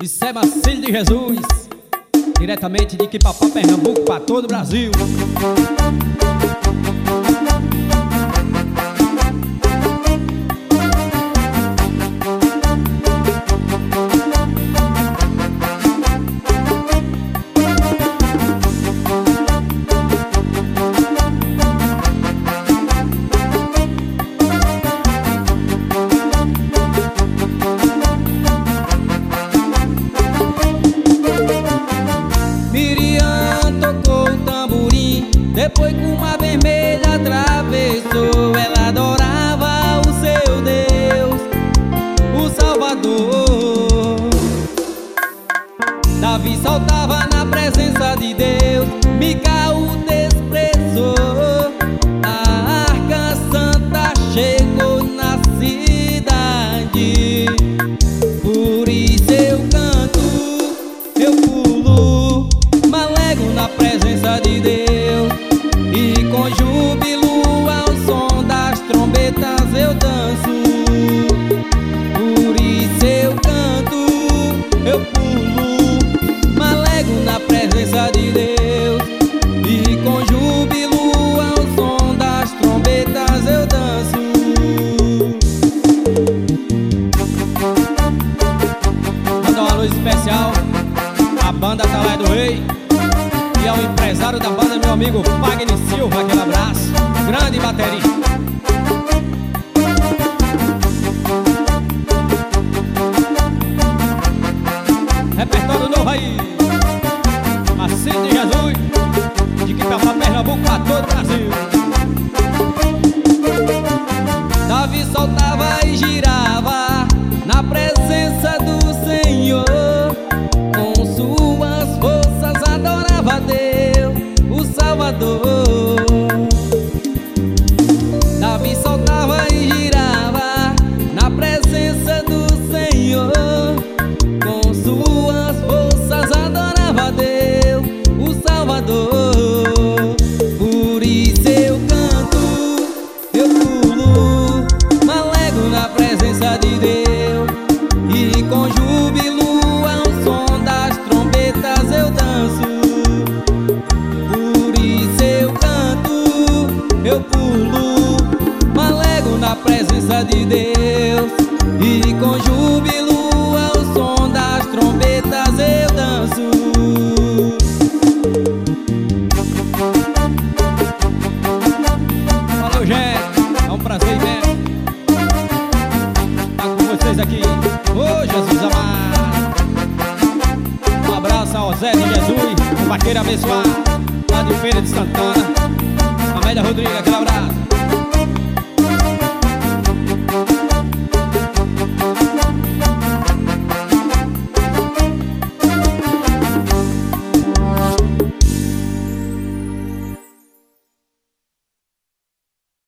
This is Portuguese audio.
Isso é Marcílio de Jesus, diretamente de Quipapá, Pernambuco, para todo o Brasil. Depois com uma vermelha atravessou. Ela adorava o seu Deus, o Salvador. Davi saltava na presença de Deus, Micael desprezou. A arca santa chegou na cidade. Por isso eu canto, eu pulo, malego na presença de Deus. E com júbilo ao som das trombetas eu danço. Por isso eu canto, eu pulo, malego na presença de Deus. E com júbilo ao som das trombetas eu danço. Manda uma luz especial a banda Talé do Rei e ao empresário da banda, meu amigo Wagner Silva. Aquele abraço, grande bateria. Repertório novo aí, Marcílio de Jesus, de Quipapá, Pernambuco, para todo o Brasil. Davi soltava e girava na presença do Senhor. Com suas forças adorava a Deus, o Salvador. Davi soltava e girava na presença do Senhor. Com suas forças adorava a Deus, o Salvador. Por isso eu canto, eu pulo, malego na presença de Deus. E com júbilo ao som das trombetas eu danço. Por isso eu canto, eu pulo, malego na presença de Deus. E com júbilo ao som das trombetas eu danço. Falou, gente, é um prazer imenso estar com vocês aqui. Ô Jesus amado, um abraço ao Zé de Jesus, o vaqueiro abençoado, lá de Feira de Santana. Amélia Rodrigues, aquele abraço.